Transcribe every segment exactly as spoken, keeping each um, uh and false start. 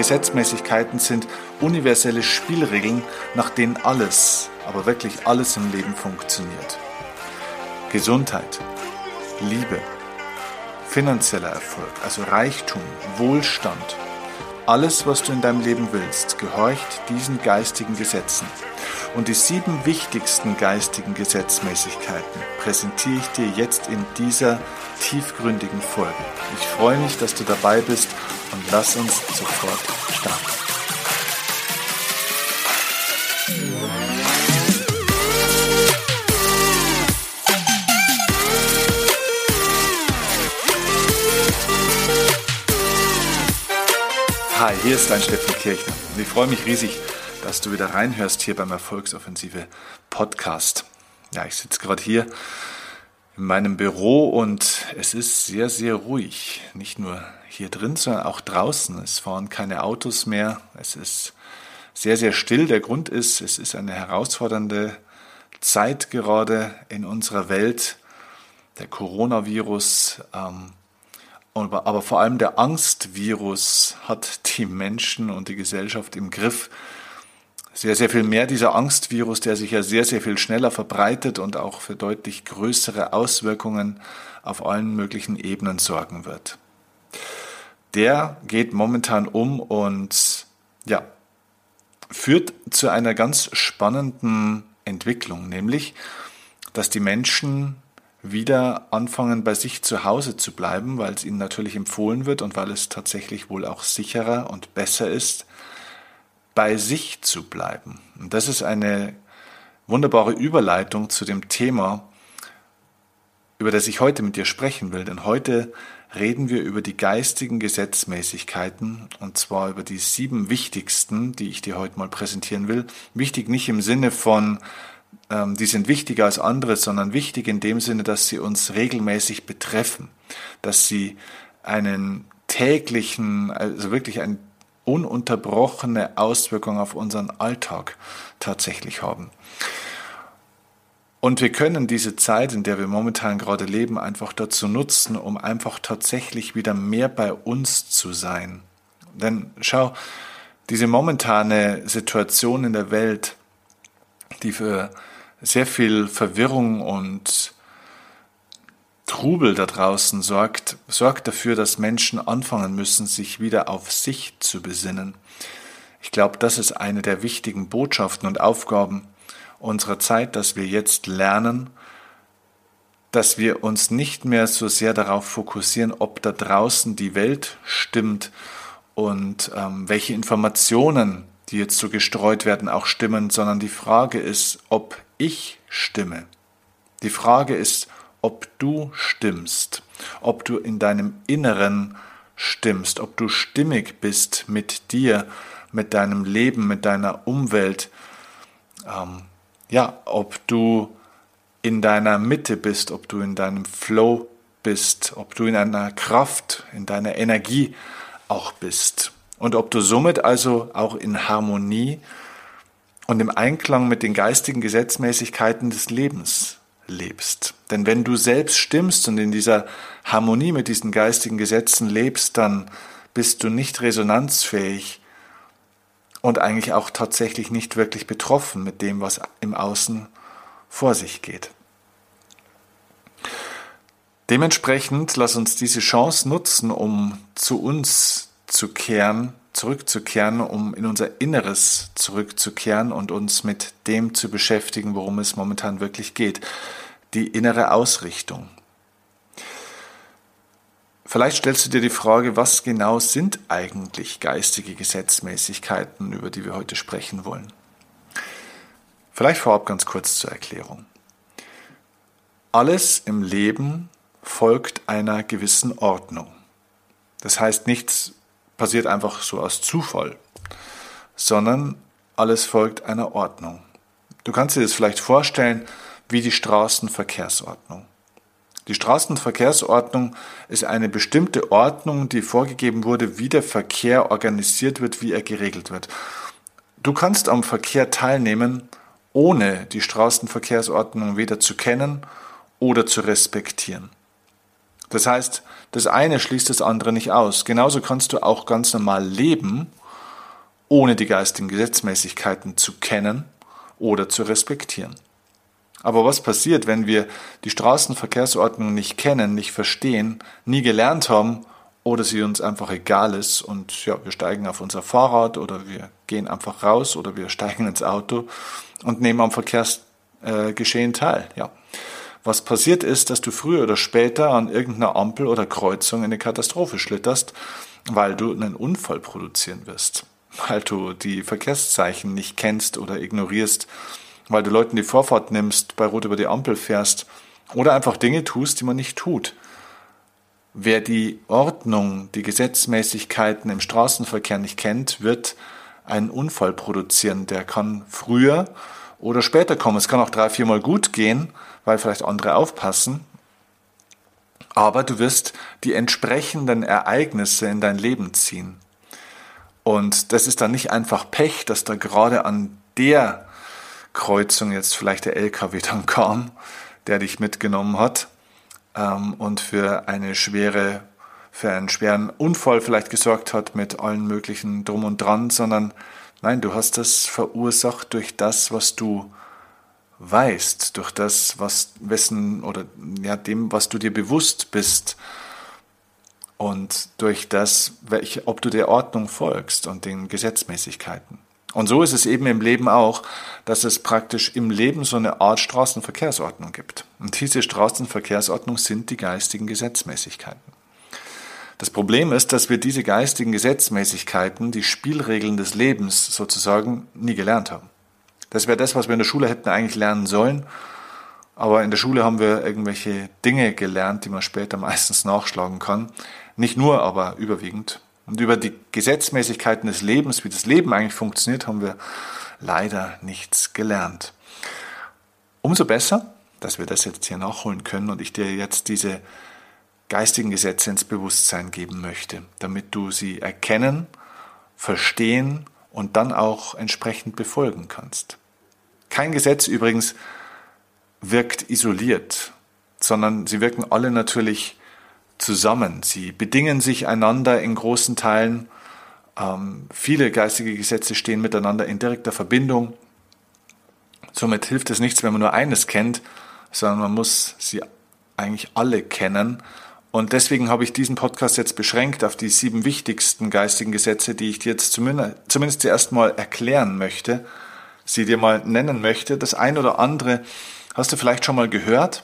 Gesetzmäßigkeiten sind universelle Spielregeln, nach denen alles, aber wirklich alles im Leben funktioniert. Gesundheit, Liebe, finanzieller Erfolg, also Reichtum, Wohlstand, alles, was du in deinem Leben willst, gehorcht diesen geistigen Gesetzen. Und die sieben wichtigsten geistigen Gesetzmäßigkeiten präsentiere ich dir jetzt in dieser tiefgründigen Folge. Ich freue mich, dass du dabei bist und lass uns sofort starten. Hi, hier ist dein Steffen Kirchner und ich freue mich riesig, dass du wieder reinhörst hier beim Erfolgsoffensive Podcast. Ja, ich sitze gerade hier in meinem Büro und es ist sehr, sehr ruhig. Nicht nur hier drin, sondern auch draußen. Es fahren keine Autos mehr. Es ist sehr, sehr still. Der Grund ist, es ist eine herausfordernde Zeit gerade in unserer Welt. Der Coronavirus, ähm, aber vor allem der Angstvirus hat die Menschen und die Gesellschaft im Griff. Sehr, sehr viel mehr dieser Angstvirus, der sich ja sehr, sehr viel schneller verbreitet und auch für deutlich größere Auswirkungen auf allen möglichen Ebenen sorgen wird. Der geht momentan um und ja, führt zu einer ganz spannenden Entwicklung, nämlich, dass die Menschen wieder anfangen, bei sich zu Hause zu bleiben, weil es ihnen natürlich empfohlen wird und weil es tatsächlich wohl auch sicherer und besser ist, bei sich zu bleiben. Und das ist eine wunderbare Überleitung zu dem Thema, über das ich heute mit dir sprechen will. Denn heute reden wir über die geistigen Gesetzmäßigkeiten und zwar über die sieben wichtigsten, die ich dir heute mal präsentieren will. Wichtig nicht im Sinne von die sind wichtiger als andere, sondern wichtig in dem Sinne, dass sie uns regelmäßig betreffen, dass sie einen täglichen, also wirklich eine ununterbrochene Auswirkung auf unseren Alltag tatsächlich haben. Und wir können diese Zeit, in der wir momentan gerade leben, einfach dazu nutzen, um einfach tatsächlich wieder mehr bei uns zu sein. Denn schau, diese momentane Situation in der Welt, die für sehr viel Verwirrung und Trubel da draußen sorgt, sorgt dafür, dass Menschen anfangen müssen, sich wieder auf sich zu besinnen. Ich glaube, das ist eine der wichtigen Botschaften und Aufgaben unserer Zeit, dass wir jetzt lernen, dass wir uns nicht mehr so sehr darauf fokussieren, ob da draußen die Welt stimmt und ähm, welche Informationen, die jetzt so gestreut werden, auch stimmen, sondern die Frage ist, ob ich stimme. Die Frage ist, ob du stimmst, ob du in deinem Inneren stimmst, ob du stimmig bist mit dir, mit deinem Leben, mit deiner Umwelt, ähm, ja, ob du in deiner Mitte bist, ob du in deinem Flow bist, ob du in einer Kraft, in deiner Energie auch bist. Und ob du somit also auch in Harmonie und im Einklang mit den geistigen Gesetzmäßigkeiten des Lebens lebst. Denn wenn du selbst stimmst und in dieser Harmonie mit diesen geistigen Gesetzen lebst, dann bist du nicht resonanzfähig und eigentlich auch tatsächlich nicht wirklich betroffen mit dem, was im Außen vor sich geht. Dementsprechend lass uns diese Chance nutzen, um zu uns zu kehren, zurückzukehren, um in unser Inneres zurückzukehren und uns mit dem zu beschäftigen, worum es momentan wirklich geht. Die innere Ausrichtung. Vielleicht stellst du dir die Frage, was genau sind eigentlich geistige Gesetzmäßigkeiten, über die wir heute sprechen wollen? Vielleicht vorab ganz kurz zur Erklärung. Alles im Leben folgt einer gewissen Ordnung. Das heißt, nichts passiert einfach so aus Zufall, sondern alles folgt einer Ordnung. Du kannst dir das vielleicht vorstellen wie die Straßenverkehrsordnung. Die Straßenverkehrsordnung ist eine bestimmte Ordnung, die vorgegeben wurde, wie der Verkehr organisiert wird, wie er geregelt wird. Du kannst am Verkehr teilnehmen, ohne die Straßenverkehrsordnung weder zu kennen oder zu respektieren. Das heißt, das eine schließt das andere nicht aus. Genauso kannst du auch ganz normal leben, ohne die geistigen Gesetzmäßigkeiten zu kennen oder zu respektieren. Aber was passiert, wenn wir die Straßenverkehrsordnung nicht kennen, nicht verstehen, nie gelernt haben oder sie uns einfach egal ist und ja, wir steigen auf unser Fahrrad oder wir gehen einfach raus oder wir steigen ins Auto und nehmen am Verkehrsgeschehen teil. Ja. Was passiert ist, dass du früher oder später an irgendeiner Ampel oder Kreuzung in eine Katastrophe schlitterst, weil du einen Unfall produzieren wirst, weil du die Verkehrszeichen nicht kennst oder ignorierst, weil du Leuten die Vorfahrt nimmst, bei Rot über die Ampel fährst oder einfach Dinge tust, die man nicht tut. Wer die Ordnung, die Gesetzmäßigkeiten im Straßenverkehr nicht kennt, wird einen Unfall produzieren. Der kann früher oder später kommen. Es kann auch drei, viermal gut gehen, weil vielleicht andere aufpassen. Aber du wirst die entsprechenden Ereignisse in dein Leben ziehen. Und das ist dann nicht einfach Pech, dass da gerade an der Kreuzung jetzt vielleicht der L K W dann kam, der dich mitgenommen hat ähm, und für eine schwere, für einen schweren Unfall vielleicht gesorgt hat mit allen möglichen Drum und Dran, sondern nein, du hast das verursacht durch das, was du weißt, durch das, was wessen oder ja dem, was du dir bewusst bist und durch das, welche, ob du der Ordnung folgst und den Gesetzmäßigkeiten. Und so ist es eben im Leben auch, dass es praktisch im Leben so eine Art Straßenverkehrsordnung gibt. Und diese Straßenverkehrsordnung sind die geistigen Gesetzmäßigkeiten. Das Problem ist, dass wir diese geistigen Gesetzmäßigkeiten, die Spielregeln des Lebens sozusagen, nie gelernt haben. Das wäre das, was wir in der Schule hätten eigentlich lernen sollen. Aber in der Schule haben wir irgendwelche Dinge gelernt, die man später meistens nachschlagen kann. Nicht nur, aber überwiegend. Und über die Gesetzmäßigkeiten des Lebens, wie das Leben eigentlich funktioniert, haben wir leider nichts gelernt. Umso besser, dass wir das jetzt hier nachholen können und ich dir jetzt diese geistigen Gesetze ins Bewusstsein geben möchte, damit du sie erkennen, verstehen und dann auch entsprechend befolgen kannst. Kein Gesetz übrigens wirkt isoliert, sondern sie wirken alle natürlich zusammen. Sie bedingen sich einander in großen Teilen. Ähm, viele geistige Gesetze stehen miteinander in direkter Verbindung. Somit hilft es nichts, wenn man nur eines kennt, sondern man muss sie eigentlich alle kennen. Und deswegen habe ich diesen Podcast jetzt beschränkt auf die sieben wichtigsten geistigen Gesetze, die ich dir jetzt zumindest, zumindest zuerst mal erklären möchte, sie dir mal nennen möchte. Das ein oder andere hast du vielleicht schon mal gehört.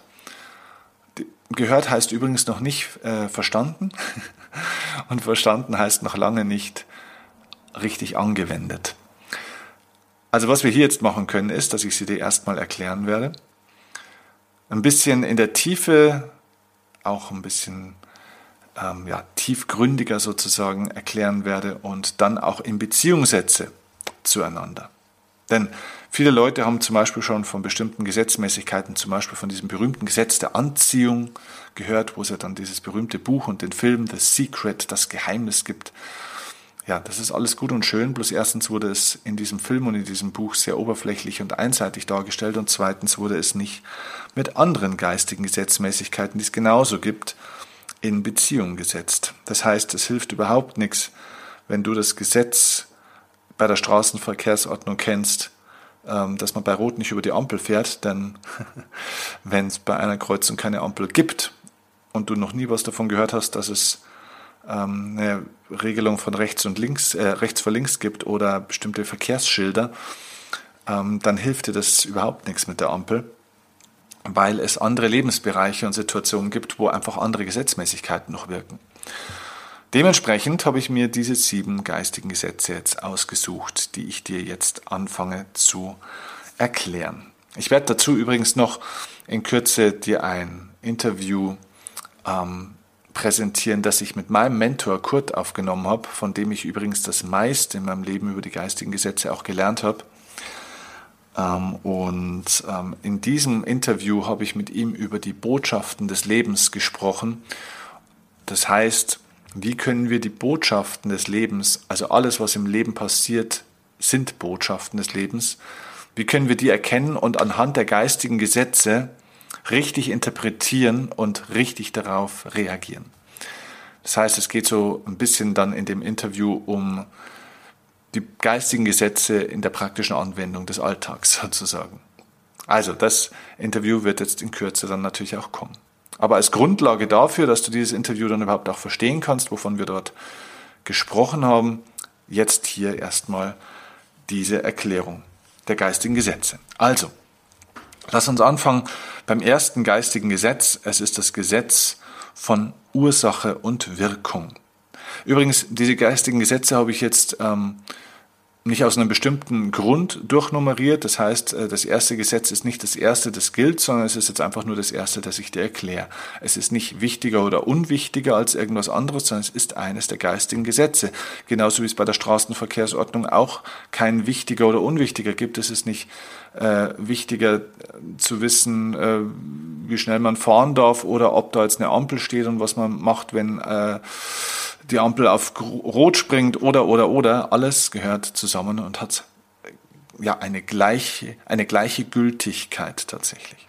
Gehört heißt übrigens noch nicht äh, verstanden und verstanden heißt noch lange nicht richtig angewendet. Also was wir hier jetzt machen können, ist, dass ich sie dir erstmal erklären werde. Ein bisschen in der Tiefe, auch ein bisschen ähm, ja, tiefgründiger sozusagen erklären werde und dann auch in Beziehung setze zueinander. Denn viele Leute haben zum Beispiel schon von bestimmten Gesetzmäßigkeiten, zum Beispiel von diesem berühmten Gesetz der Anziehung gehört, wo es ja dann dieses berühmte Buch und den Film The Secret, das Geheimnis gibt. Ja, das ist alles gut und schön, bloß erstens wurde es in diesem Film und in diesem Buch sehr oberflächlich und einseitig dargestellt und zweitens wurde es nicht mit anderen geistigen Gesetzmäßigkeiten, die es genauso gibt, in Beziehung gesetzt. Das heißt, es hilft überhaupt nichts, wenn du das Gesetz bei der Straßenverkehrsordnung kennst, dass man bei Rot nicht über die Ampel fährt, denn wenn es bei einer Kreuzung keine Ampel gibt und du noch nie was davon gehört hast, dass es ähm, eine Regelung von rechts und links, äh, rechts vor links gibt oder bestimmte Verkehrsschilder, ähm, dann hilft dir das überhaupt nichts mit der Ampel, weil es andere Lebensbereiche und Situationen gibt, wo einfach andere Gesetzmäßigkeiten noch wirken. Dementsprechend habe ich mir diese sieben geistigen Gesetze jetzt ausgesucht, die ich dir jetzt anfange zu erklären. Ich werde dazu übrigens noch in Kürze dir ein Interview ähm, präsentieren, das ich mit meinem Mentor Kurt aufgenommen habe, von dem ich übrigens das meiste in meinem Leben über die geistigen Gesetze auch gelernt habe. Ähm, und ähm, in diesem Interview habe ich mit ihm über die Botschaften des Lebens gesprochen. Das heißt, wie können wir die Botschaften des Lebens, also alles, was im Leben passiert, sind Botschaften des Lebens, wie können wir die erkennen und anhand der geistigen Gesetze richtig interpretieren und richtig darauf reagieren. Das heißt, es geht so ein bisschen dann in dem Interview um die geistigen Gesetze in der praktischen Anwendung des Alltags sozusagen. Also das Interview wird jetzt in Kürze dann natürlich auch kommen. Aber als Grundlage dafür, dass du dieses Interview dann überhaupt auch verstehen kannst, wovon wir dort gesprochen haben, jetzt hier erstmal diese Erklärung der geistigen Gesetze. Also, lass uns anfangen beim ersten geistigen Gesetz. Es ist das Gesetz von Ursache und Wirkung. Übrigens, diese geistigen Gesetze habe ich jetzt ähm, nicht aus einem bestimmten Grund durchnummeriert. Das heißt, das erste Gesetz ist nicht das erste, das gilt, sondern es ist jetzt einfach nur das erste, das ich dir erkläre. Es ist nicht wichtiger oder unwichtiger als irgendwas anderes, sondern es ist eines der geistigen Gesetze. Genauso wie es bei der Straßenverkehrsordnung auch kein wichtiger oder unwichtiger gibt. Es ist nicht äh, wichtiger zu wissen, äh, wie schnell man fahren darf oder ob da jetzt eine Ampel steht und was man macht, wenn äh, die Ampel auf Rot springt oder, oder, oder. Alles gehört zusammen und hat ja eine gleiche, eine gleiche Gültigkeit tatsächlich.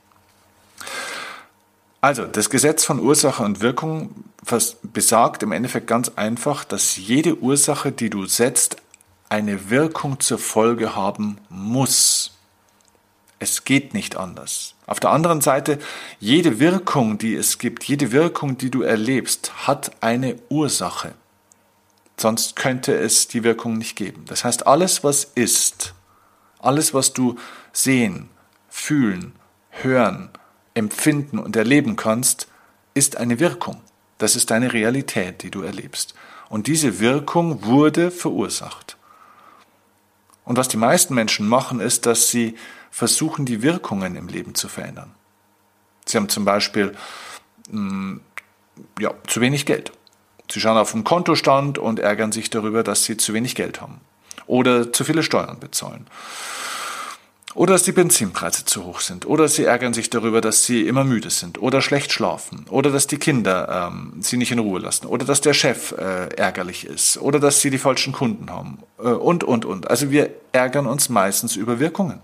Also, das Gesetz von Ursache und Wirkung besagt im Endeffekt ganz einfach, dass jede Ursache, die du setzt, eine Wirkung zur Folge haben muss. Es geht nicht anders. Auf der anderen Seite, jede Wirkung, die es gibt, jede Wirkung, die du erlebst, hat eine Ursache. Sonst könnte es die Wirkung nicht geben. Das heißt, alles, was ist, alles, was du sehen, fühlen, hören, empfinden und erleben kannst, ist eine Wirkung. Das ist deine Realität, die du erlebst. Und diese Wirkung wurde verursacht. Und was die meisten Menschen machen, ist, dass sie versuchen, die Wirkungen im Leben zu verändern. Sie haben zum Beispiel mh, ja, zu wenig Geld. Sie schauen auf den Kontostand und ärgern sich darüber, dass sie zu wenig Geld haben. Oder zu viele Steuern bezahlen. Oder dass die Benzinpreise zu hoch sind. Oder sie ärgern sich darüber, dass sie immer müde sind. Oder schlecht schlafen. Oder dass die Kinder ähm, sie nicht in Ruhe lassen. Oder dass der Chef äh, ärgerlich ist. Oder dass sie die falschen Kunden haben. Äh, und, und, und. Also wir ärgern uns meistens über Wirkungen.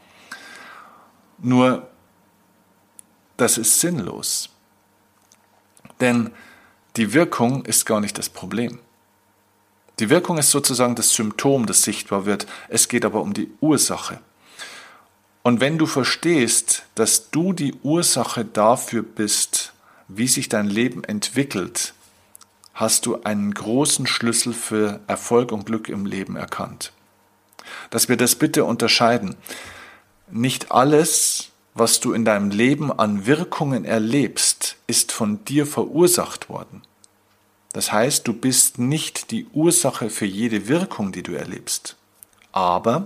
Nur, das ist sinnlos. Denn die Wirkung ist gar nicht das Problem. Die Wirkung ist sozusagen das Symptom, das sichtbar wird. Es geht aber um die Ursache. Und wenn du verstehst, dass du die Ursache dafür bist, wie sich dein Leben entwickelt, hast du einen großen Schlüssel für Erfolg und Glück im Leben erkannt. Dass wir das bitte unterscheiden. Nicht alles, was du in deinem Leben an Wirkungen erlebst, ist von dir verursacht worden. Das heißt, du bist nicht die Ursache für jede Wirkung, die du erlebst. Aber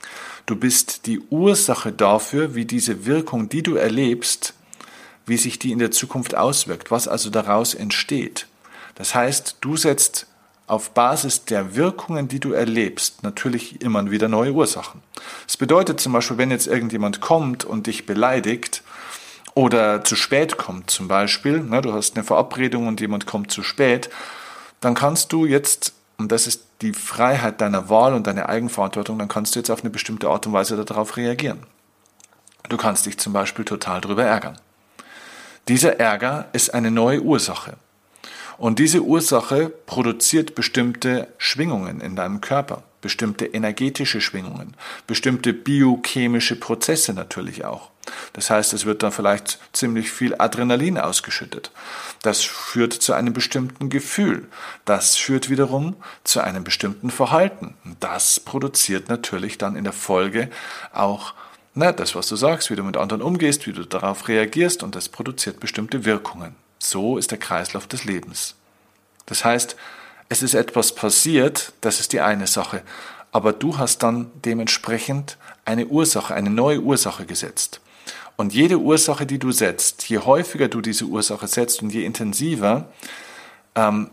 du bist die Ursache dafür, wie diese Wirkung, die du erlebst, wie sich die in der Zukunft auswirkt, was also daraus entsteht. Das heißt, du setzt auf Basis der Wirkungen, die du erlebst, natürlich immer wieder neue Ursachen. Das bedeutet zum Beispiel, wenn jetzt irgendjemand kommt und dich beleidigt oder zu spät kommt zum Beispiel, ne, du hast eine Verabredung und jemand kommt zu spät, dann kannst du jetzt, und das ist die Freiheit deiner Wahl und deine Eigenverantwortung, dann kannst du jetzt auf eine bestimmte Art und Weise darauf reagieren. Du kannst dich zum Beispiel total darüber ärgern. Dieser Ärger ist eine neue Ursache. Und diese Ursache produziert bestimmte Schwingungen in deinem Körper, bestimmte energetische Schwingungen, bestimmte biochemische Prozesse natürlich auch. Das heißt, es wird dann vielleicht ziemlich viel Adrenalin ausgeschüttet. Das führt zu einem bestimmten Gefühl. Das führt wiederum zu einem bestimmten Verhalten. Das produziert natürlich dann in der Folge auch na, das, was du sagst, wie du mit anderen umgehst, wie du darauf reagierst, und das produziert bestimmte Wirkungen. So ist der Kreislauf des Lebens. Das heißt, es ist etwas passiert, das ist die eine Sache, aber du hast dann dementsprechend eine Ursache, eine neue Ursache gesetzt. Und jede Ursache, die du setzt, je häufiger du diese Ursache setzt und je intensiver, ähm,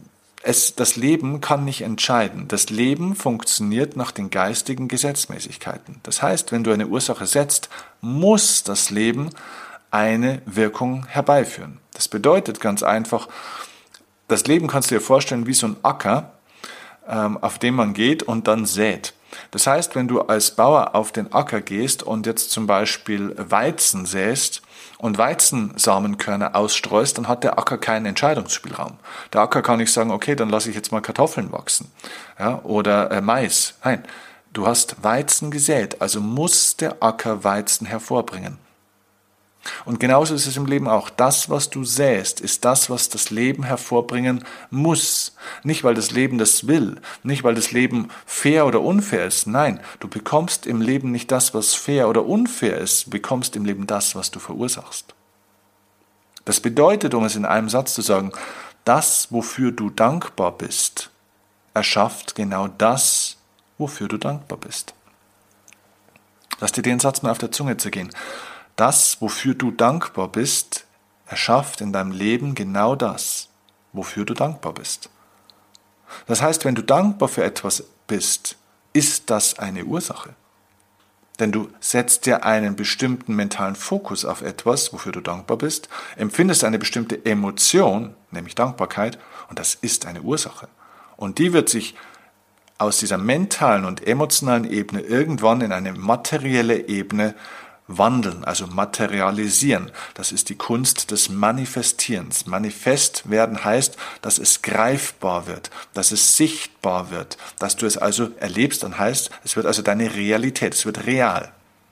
es, das Leben kann nicht entscheiden. Das Leben funktioniert nach den geistigen Gesetzmäßigkeiten. Das heißt, wenn du eine Ursache setzt, muss das Leben eine Wirkung herbeiführen. Das bedeutet ganz einfach, das Leben kannst du dir vorstellen wie so ein Acker. auf dem man geht und dann sät. Das heißt, wenn du als Bauer auf den Acker gehst und jetzt zum Beispiel Weizen säst und Weizensamenkörner ausstreust, dann hat der Acker keinen Entscheidungsspielraum. Der Acker kann nicht sagen, okay, dann lasse ich jetzt mal Kartoffeln wachsen, ja, oder äh, Mais. Nein, du hast Weizen gesät, also muss der Acker Weizen hervorbringen. Und genauso ist es im Leben auch. Das, was du säst, ist das, was das Leben hervorbringen muss. Nicht, weil das Leben das will, nicht, weil das Leben fair oder unfair ist. Nein, du bekommst im Leben nicht das, was fair oder unfair ist, du bekommst im Leben das, was du verursachst. Das bedeutet, um es in einem Satz zu sagen, das, wofür du dankbar bist, erschafft genau das, wofür du dankbar bist. Lass dir den Satz mal auf der Zunge zergehen. Das, wofür du dankbar bist, erschafft in deinem Leben genau das, wofür du dankbar bist. Das heißt, wenn du dankbar für etwas bist, ist das eine Ursache. Denn du setzt dir einen bestimmten mentalen Fokus auf etwas, wofür du dankbar bist, empfindest eine bestimmte Emotion, nämlich Dankbarkeit, und das ist eine Ursache. Und die wird sich aus dieser mentalen und emotionalen Ebene irgendwann in eine materielle Ebene wandeln, also materialisieren. Das ist die Kunst des Manifestierens. Manifest werden heißt, dass es greifbar wird, dass es sichtbar wird, dass du es also erlebst und heißt, es wird also deine Realität, es wird real.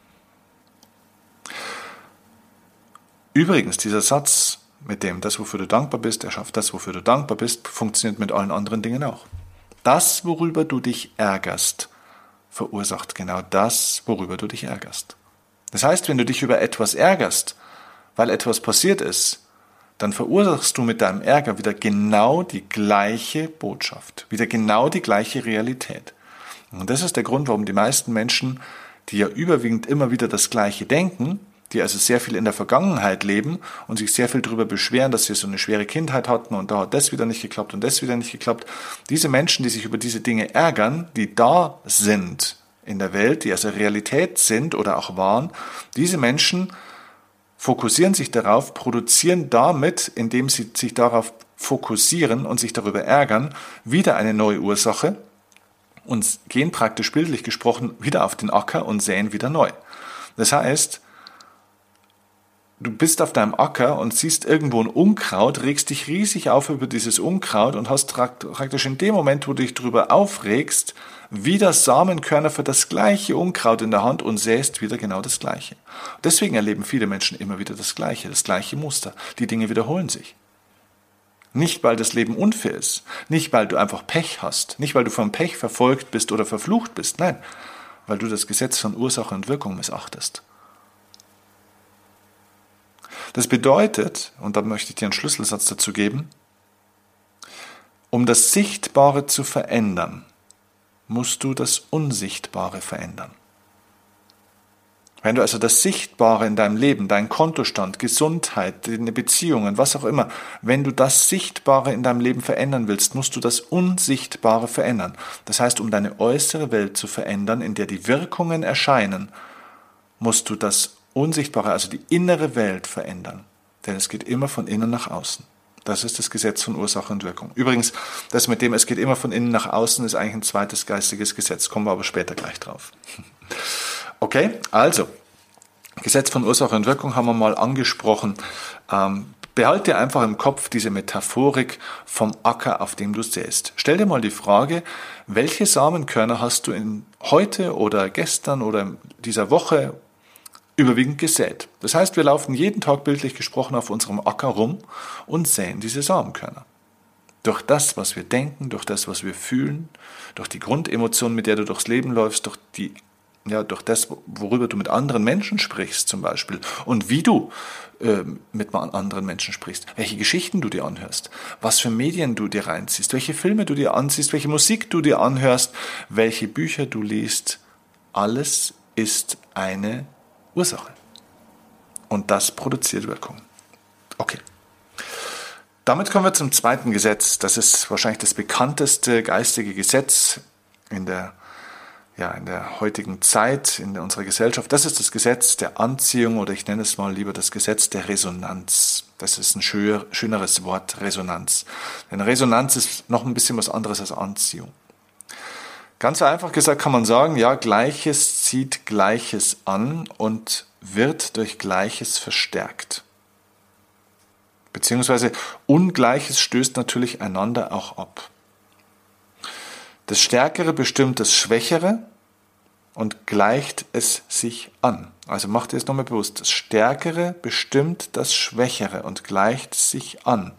Übrigens, dieser Satz mit dem, das, wofür du dankbar bist, erschafft das, wofür du dankbar bist, funktioniert mit allen anderen Dingen auch. Das, worüber du dich ärgerst, verursacht genau das, worüber du dich ärgerst. Das heißt, wenn du dich über etwas ärgerst, weil etwas passiert ist, dann verursachst du mit deinem Ärger wieder genau die gleiche Botschaft, wieder genau die gleiche Realität. Und das ist der Grund, warum die meisten Menschen, die ja überwiegend immer wieder das Gleiche denken, die also sehr viel in der Vergangenheit leben und sich sehr viel darüber beschweren, dass sie so eine schwere Kindheit hatten und da hat das wieder nicht geklappt und das wieder nicht geklappt. Diese Menschen, die sich über diese Dinge ärgern, die da sind in der Welt, die also Realität sind oder auch waren, diese Menschen fokussieren sich darauf, produzieren damit, indem sie sich darauf fokussieren und sich darüber ärgern, wieder eine neue Ursache und gehen praktisch bildlich gesprochen wieder auf den Acker und säen wieder neu. Das heißt, du bist auf deinem Acker und siehst irgendwo ein Unkraut, regst dich riesig auf über dieses Unkraut und hast praktisch in dem Moment, wo du dich darüber aufregst, wieder Samenkörner für das gleiche Unkraut in der Hand und säst wieder genau das Gleiche. Deswegen erleben viele Menschen immer wieder das Gleiche, das gleiche Muster. Die Dinge wiederholen sich. Nicht, weil das Leben unfair ist, nicht, weil du einfach Pech hast, nicht, weil du vom Pech verfolgt bist oder verflucht bist, nein, weil du das Gesetz von Ursache und Wirkung missachtest. Das bedeutet, und da möchte ich dir einen Schlüsselsatz dazu geben, um das Sichtbare zu verändern, musst du das Unsichtbare verändern. Wenn du also das Sichtbare in deinem Leben, dein Kontostand, Gesundheit, deine Beziehungen, was auch immer, wenn du das Sichtbare in deinem Leben verändern willst, musst du das Unsichtbare verändern. Das heißt, um deine äußere Welt zu verändern, in der die Wirkungen erscheinen, musst du das Unsichtbare, also die innere Welt verändern. Denn es geht immer von innen nach außen. Das ist das Gesetz von Ursache und Wirkung. Übrigens, das mit dem, es geht immer von innen nach außen, ist eigentlich ein zweites geistiges Gesetz. Kommen wir aber später gleich drauf. Okay, also, Gesetz von Ursache und Wirkung haben wir mal angesprochen. Ähm, behalte einfach im Kopf diese Metaphorik vom Acker, auf dem du säst. Stell dir mal die Frage, welche Samenkörner hast du in heute oder gestern oder in dieser Woche überwiegend gesät. Das heißt, wir laufen jeden Tag bildlich gesprochen auf unserem Acker rum und säen diese Samenkörner. Durch das, was wir denken, durch das, was wir fühlen, durch die Grundemotion, mit der du durchs Leben läufst, durch die, ja, durch das, worüber du mit anderen Menschen sprichst zum Beispiel und wie du äh, mit anderen Menschen sprichst, welche Geschichten du dir anhörst, was für Medien du dir reinziehst, welche Filme du dir anziehst, welche Musik du dir anhörst, welche Bücher du liest, alles ist eine Ursache. Und das produziert Wirkung. Okay. Damit kommen wir zum zweiten Gesetz. Das ist wahrscheinlich das bekannteste geistige Gesetz in der, ja, in der heutigen Zeit, in unserer Gesellschaft. Das ist das Gesetz der Anziehung oder ich nenne es mal lieber das Gesetz der Resonanz. Das ist ein schöneres Wort, Resonanz. Denn Resonanz ist noch ein bisschen was anderes als Anziehung. Ganz einfach gesagt kann man sagen, ja, Gleiches zieht Gleiches an und wird durch Gleiches verstärkt. Beziehungsweise Ungleiches stößt natürlich einander auch ab. Das Stärkere bestimmt das Schwächere und gleicht es sich an. Also macht ihr es nochmal bewusst. Das Stärkere bestimmt das Schwächere und gleicht es sich an.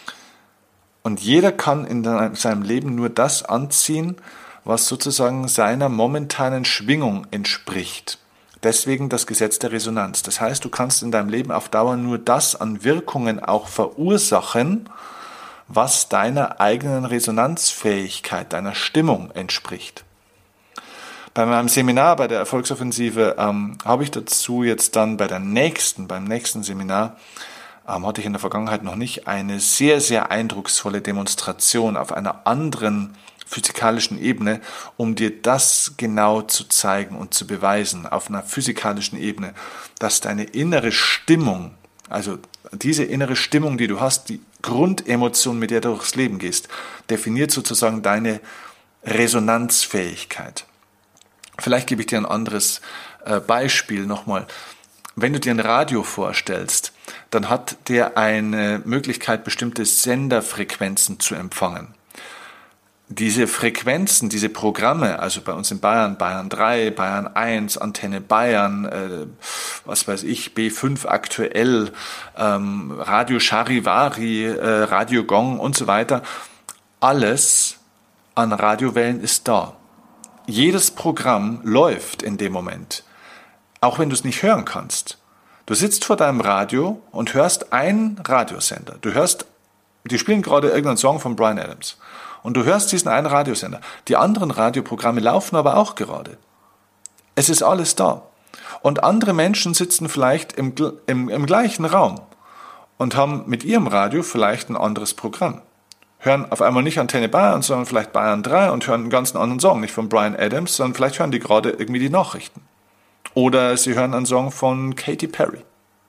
Und jeder kann in seinem Leben nur das anziehen, was sozusagen seiner momentanen Schwingung entspricht. Deswegen das Gesetz der Resonanz. Das heißt, du kannst in deinem Leben auf Dauer nur das an Wirkungen auch verursachen, was deiner eigenen Resonanzfähigkeit, deiner Stimmung entspricht. Bei meinem Seminar, bei der Erfolgsoffensive, ähm, habe ich dazu jetzt dann bei der nächsten, beim nächsten Seminar, ähm, hatte ich in der Vergangenheit noch nicht, eine sehr, sehr eindrucksvolle Demonstration auf einer anderen physikalischen Ebene, um dir das genau zu zeigen und zu beweisen, auf einer physikalischen Ebene, dass deine innere Stimmung, also diese innere Stimmung, die du hast, die Grundemotion, mit der du durchs Leben gehst, definiert sozusagen deine Resonanzfähigkeit. Vielleicht gebe ich dir ein anderes äh, Beispiel nochmal. Wenn du dir ein Radio vorstellst, dann hat der eine Möglichkeit, bestimmte Senderfrequenzen zu empfangen. Diese Frequenzen, diese Programme, also bei uns in Bayern, Bayern drei, Bayern eins, Antenne Bayern, äh, was weiß ich, B fünf aktuell, ähm, Radio Charivari, äh, Radio Gong und so weiter, alles an Radiowellen ist da. Jedes Programm läuft in dem Moment, auch wenn du es nicht hören kannst. Du sitzt vor deinem Radio und hörst einen Radiosender. Du hörst, die spielen gerade irgendeinen Song von Bryan Adams. Und du hörst diesen einen Radiosender. Die anderen Radioprogramme laufen aber auch gerade. Es ist alles da. Und andere Menschen sitzen vielleicht im, im, im gleichen Raum und haben mit ihrem Radio vielleicht ein anderes Programm. Hören auf einmal nicht Antenne Bayern, sondern vielleicht Bayern drei und hören einen ganz anderen Song. Nicht von Bryan Adams, sondern vielleicht hören die gerade irgendwie die Nachrichten. Oder sie hören einen Song von Katy Perry.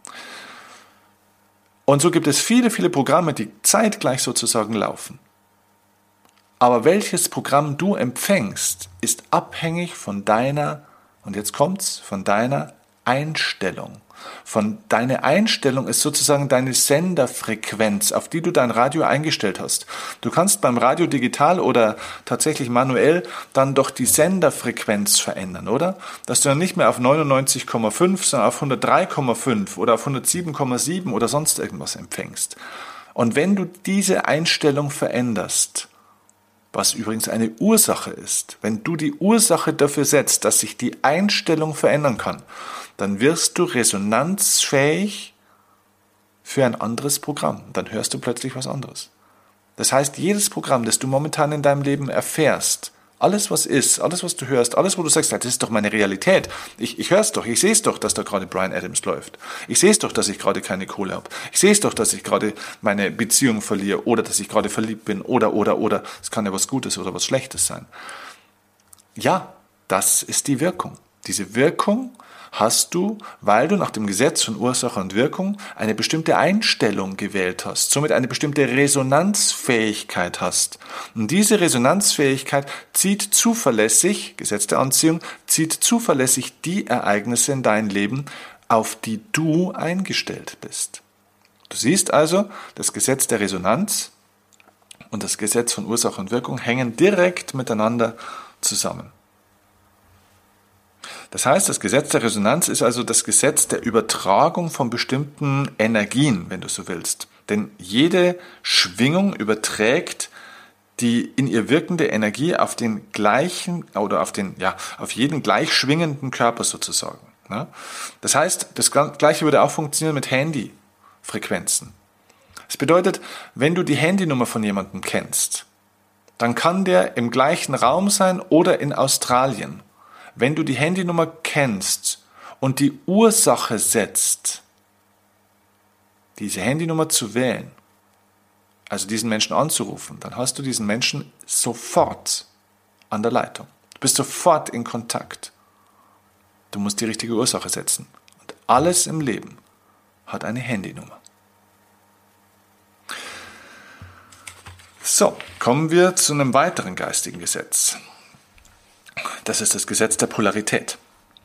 Und so gibt es viele, viele Programme, die zeitgleich sozusagen laufen. Aber welches Programm du empfängst, ist abhängig von deiner, und jetzt kommt's, von deiner Einstellung. Von deine Einstellung ist sozusagen deine Senderfrequenz, auf die du dein Radio eingestellt hast. Du kannst beim Radio digital oder tatsächlich manuell dann doch die Senderfrequenz verändern, oder? Dass du dann nicht mehr auf neunundneunzig Komma fünf, sondern auf hundertdrei Komma fünf oder auf hundertsieben Komma sieben oder sonst irgendwas empfängst. Und wenn du diese Einstellung veränderst, was übrigens eine Ursache ist, wenn du die Ursache dafür setzt, dass sich die Einstellung verändern kann, dann wirst du resonanzfähig für ein anderes Programm. Dann hörst du plötzlich was anderes. Das heißt, jedes Programm, das du momentan in deinem Leben erfährst, alles was ist, alles was du hörst, alles wo du sagst, das ist doch meine Realität. Ich, ich höre es doch, ich sehe es doch, dass da gerade Bryan Adams läuft. Ich sehe es doch, dass ich gerade keine Kohle habe. Ich sehe es doch, dass ich gerade meine Beziehung verliere oder dass ich gerade verliebt bin oder, oder, oder. Es kann ja was Gutes oder was Schlechtes sein. Ja, das ist die Wirkung. Diese Wirkung hast du, weil du nach dem Gesetz von Ursache und Wirkung eine bestimmte Einstellung gewählt hast, somit eine bestimmte Resonanzfähigkeit hast. Und diese Resonanzfähigkeit zieht zuverlässig, Gesetz der Anziehung, zieht zuverlässig die Ereignisse in dein Leben, auf die du eingestellt bist. Du siehst also, das Gesetz der Resonanz und das Gesetz von Ursache und Wirkung hängen direkt miteinander zusammen. Das heißt, das Gesetz der Resonanz ist also das Gesetz der Übertragung von bestimmten Energien, wenn du so willst. Denn jede Schwingung überträgt die in ihr wirkende Energie auf den gleichen oder auf den, ja, auf jeden gleich schwingenden Körper sozusagen. Das heißt, das Gleiche würde auch funktionieren mit Handyfrequenzen. Das bedeutet, wenn du die Handynummer von jemandem kennst, dann kann der im gleichen Raum sein oder in Australien. Wenn du die Handynummer kennst und die Ursache setzt, diese Handynummer zu wählen, also diesen Menschen anzurufen, dann hast du diesen Menschen sofort an der Leitung. Du bist sofort in Kontakt. Du musst die richtige Ursache setzen. Und alles im Leben hat eine Handynummer. So, kommen wir zu einem weiteren geistigen Gesetz. Das ist das Gesetz der Polarität.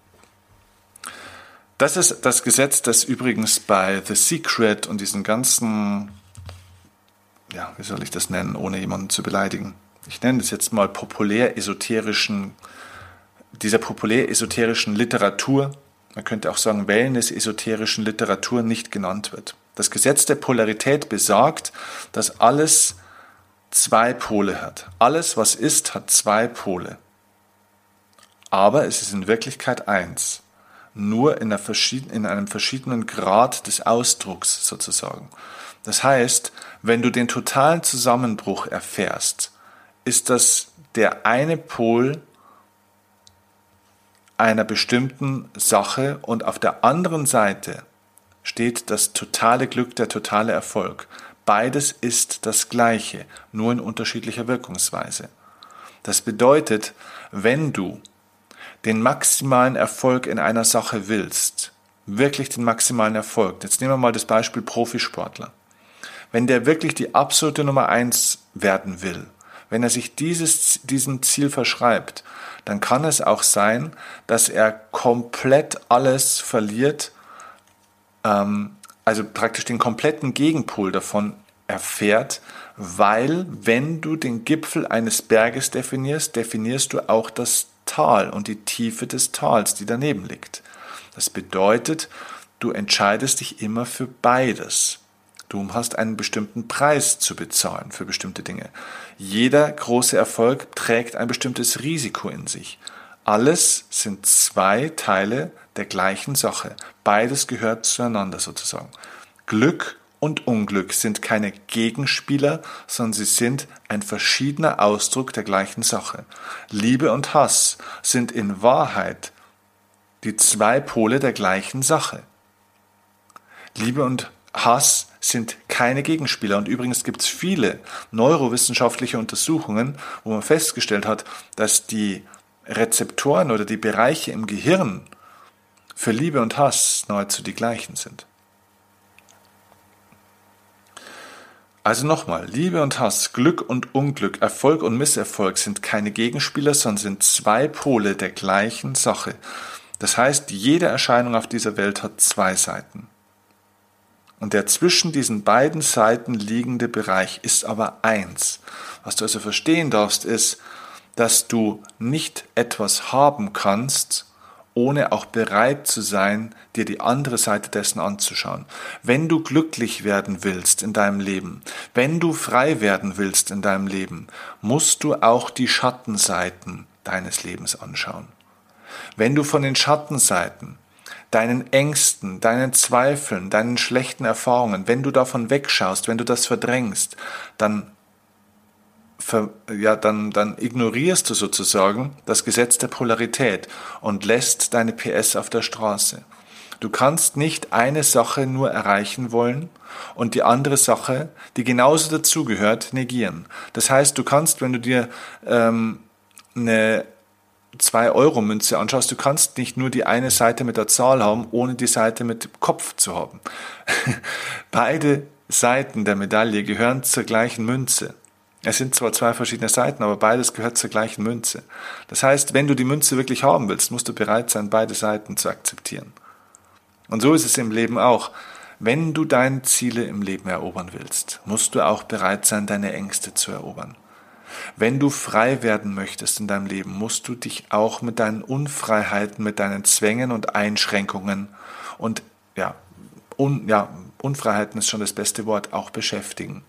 Das ist das Gesetz, das übrigens bei The Secret und diesen ganzen, ja, wie soll ich das nennen, ohne jemanden zu beleidigen. Ich nenne das jetzt mal populär-esoterischen, dieser populär-esoterischen Literatur, man könnte auch sagen Wellness-esoterischen Literatur nicht genannt wird. Das Gesetz der Polarität besagt, dass alles zwei Pole hat. Alles, was ist, hat zwei Pole. Aber es ist in Wirklichkeit eins. Nur in, einer verschieden, in einem verschiedenen Grad des Ausdrucks sozusagen. Das heißt, wenn du den totalen Zusammenbruch erfährst, ist das der eine Pol einer bestimmten Sache und auf der anderen Seite steht das totale Glück, der totale Erfolg. Beides ist das Gleiche, nur in unterschiedlicher Wirkungsweise. Das bedeutet, wenn du den maximalen Erfolg in einer Sache willst, wirklich den maximalen Erfolg, jetzt nehmen wir mal das Beispiel Profisportler, wenn der wirklich die absolute Nummer eins werden will, wenn er sich dieses, diesem Ziel verschreibt, dann kann es auch sein, dass er komplett alles verliert, ähm, also praktisch den kompletten Gegenpol davon erfährt, weil wenn du den Gipfel eines Berges definierst, definierst du auch das Tal und die Tiefe des Tals, die daneben liegt. Das bedeutet, du entscheidest dich immer für beides. Du hast einen bestimmten Preis zu bezahlen für bestimmte Dinge. Jeder große Erfolg trägt ein bestimmtes Risiko in sich. Alles sind zwei Teile der gleichen Sache. Beides gehört zueinander sozusagen. Glück und Unglück sind keine Gegenspieler, sondern sie sind ein verschiedener Ausdruck der gleichen Sache. Liebe und Hass sind in Wahrheit die zwei Pole der gleichen Sache. Liebe und Hass sind keine Gegenspieler. Und übrigens gibt es viele neurowissenschaftliche Untersuchungen, wo man festgestellt hat, dass die Rezeptoren oder die Bereiche im Gehirn für Liebe und Hass nahezu die gleichen sind. Also nochmal, Liebe und Hass, Glück und Unglück, Erfolg und Misserfolg sind keine Gegenspieler, sondern sind zwei Pole der gleichen Sache. Das heißt, jede Erscheinung auf dieser Welt hat zwei Seiten. Und der zwischen diesen beiden Seiten liegende Bereich ist aber eins. Was du also verstehen darfst, ist, dass du nicht etwas haben kannst, ohne auch bereit zu sein, dir die andere Seite dessen anzuschauen. Wenn du glücklich werden willst in deinem Leben, wenn du frei werden willst in deinem Leben, musst du auch die Schattenseiten deines Lebens anschauen. Wenn du von den Schattenseiten, deinen Ängsten, deinen Zweifeln, deinen schlechten Erfahrungen, wenn du davon wegschaust, wenn du das verdrängst, dann Ver, ja, dann, dann ignorierst du sozusagen das Gesetz der Polarität und lässt deine P S auf der Straße. Du kannst nicht eine Sache nur erreichen wollen und die andere Sache, die genauso dazugehört, negieren. Das heißt, du kannst, wenn du dir ähm, eine zwei Euro Münze anschaust, du kannst nicht nur die eine Seite mit der Zahl haben, ohne die Seite mit Kopf zu haben. Beide Seiten der Medaille gehören zur gleichen Münze. Es sind zwar zwei verschiedene Seiten, aber beides gehört zur gleichen Münze. Das heißt, wenn du die Münze wirklich haben willst, musst du bereit sein, beide Seiten zu akzeptieren. Und so ist es im Leben auch. Wenn du deine Ziele im Leben erobern willst, musst du auch bereit sein, deine Ängste zu erobern. Wenn du frei werden möchtest in deinem Leben, musst du dich auch mit deinen Unfreiheiten, mit deinen Zwängen und Einschränkungen und ja, un, ja, Unfreiheiten ist schon das beste Wort, auch beschäftigen.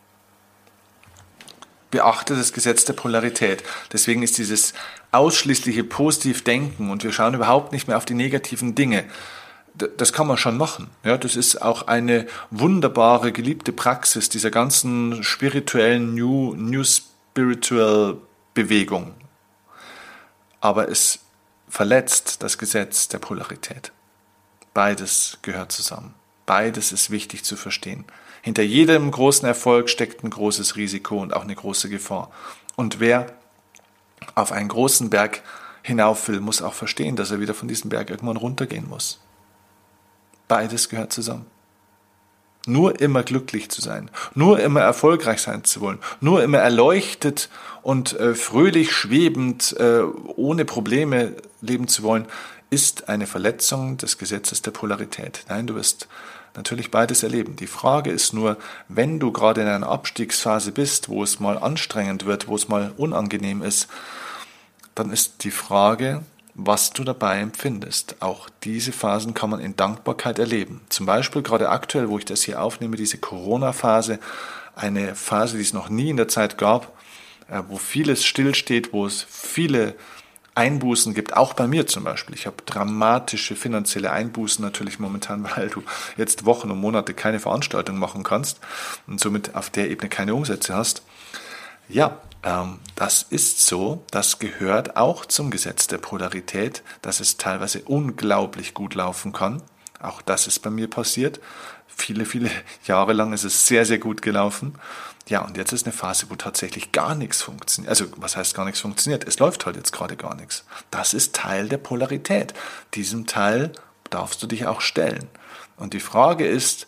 Beachte das Gesetz der Polarität. Deswegen ist dieses ausschließliche Positivdenken und wir schauen überhaupt nicht mehr auf die negativen Dinge. Das kann man schon machen. Ja, das ist auch eine wunderbare, geliebte Praxis dieser ganzen spirituellen New, New Spiritual Bewegung. Aber es verletzt das Gesetz der Polarität. Beides gehört zusammen. Beides ist wichtig zu verstehen. Hinter jedem großen Erfolg steckt ein großes Risiko und auch eine große Gefahr. Und wer auf einen großen Berg hinauf will, muss auch verstehen, dass er wieder von diesem Berg irgendwann runtergehen muss. Beides gehört zusammen. Nur immer glücklich zu sein, nur immer erfolgreich sein zu wollen, nur immer erleuchtet und äh, fröhlich schwebend, äh, ohne Probleme leben zu wollen, ist eine Verletzung des Gesetzes der Polarität. Nein, du wirst natürlich beides erleben. Die Frage ist nur, wenn du gerade in einer Abstiegsphase bist, wo es mal anstrengend wird, wo es mal unangenehm ist, dann ist die Frage, was du dabei empfindest. Auch diese Phasen kann man in Dankbarkeit erleben. Zum Beispiel gerade aktuell, wo ich das hier aufnehme, diese Corona-Phase, eine Phase, die es noch nie in der Zeit gab, wo vieles stillsteht, wo es viele Einbußen gibt, auch bei mir zum Beispiel. Ich habe dramatische finanzielle Einbußen natürlich momentan, weil du jetzt Wochen und Monate keine Veranstaltung machen kannst und somit auf der Ebene keine Umsätze hast. Ja, ähm, das ist so, das gehört auch zum Gesetz der Polarität, dass es teilweise unglaublich gut laufen kann. Auch das ist bei mir passiert. Viele, viele Jahre lang ist es sehr, sehr gut gelaufen. Ja, und jetzt ist eine Phase, wo tatsächlich gar nichts funktioniert. Also, was heißt gar nichts funktioniert? Es läuft halt jetzt gerade gar nichts. Das ist Teil der Polarität. Diesem Teil darfst du dich auch stellen. Und die Frage ist,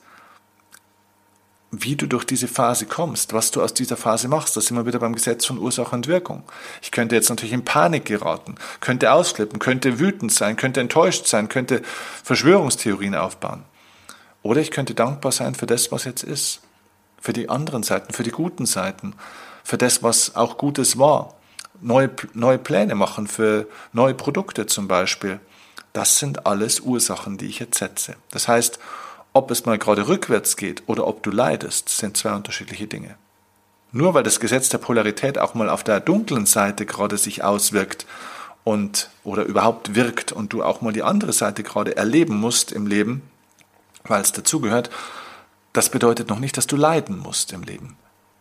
wie du durch diese Phase kommst, was du aus dieser Phase machst. Da sind wir wieder beim Gesetz von Ursache und Wirkung. Ich könnte jetzt natürlich in Panik geraten, könnte ausflippen, könnte wütend sein, könnte enttäuscht sein, könnte Verschwörungstheorien aufbauen. Oder ich könnte dankbar sein für das, was jetzt ist. Für die anderen Seiten, für die guten Seiten, für das, was auch Gutes war. Neue, neue Pläne machen für neue Produkte zum Beispiel. Das sind alles Ursachen, die ich jetzt setze. Das heißt, ob es mal gerade rückwärts geht oder ob du leidest, sind zwei unterschiedliche Dinge. Nur weil das Gesetz der Polarität auch mal auf der dunklen Seite gerade sich auswirkt und oder überhaupt wirkt und du auch mal die andere Seite gerade erleben musst im Leben, weil es dazugehört, das bedeutet noch nicht, dass du leiden musst im Leben.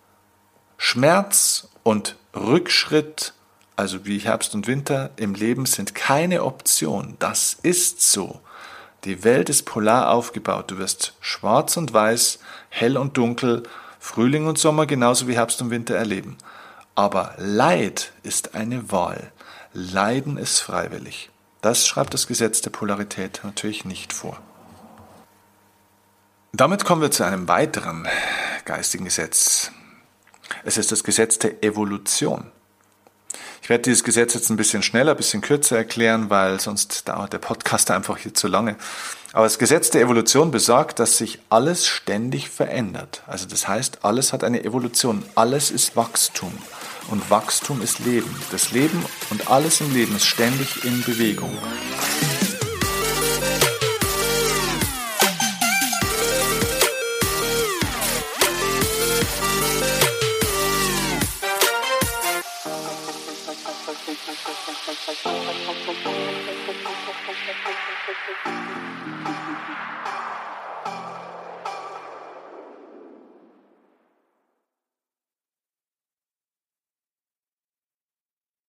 Schmerz und Rückschritt, also wie Herbst und Winter im Leben, sind keine Option. Das ist so. Die Welt ist polar aufgebaut. Du wirst schwarz und weiß, hell und dunkel, Frühling und Sommer genauso wie Herbst und Winter erleben. Aber Leid ist eine Wahl. Leiden ist freiwillig. Das schreibt das Gesetz der Polarität natürlich nicht vor. Damit kommen wir zu einem weiteren geistigen Gesetz. Es ist das Gesetz der Evolution. Ich werde dieses Gesetz jetzt ein bisschen schneller, ein bisschen kürzer erklären, weil sonst dauert der Podcast einfach hier zu lange. Aber das Gesetz der Evolution besagt, dass sich alles ständig verändert. Also das heißt, alles hat eine Evolution. Alles ist Wachstum. Und Wachstum ist Leben. Das Leben und alles im Leben ist ständig in Bewegung.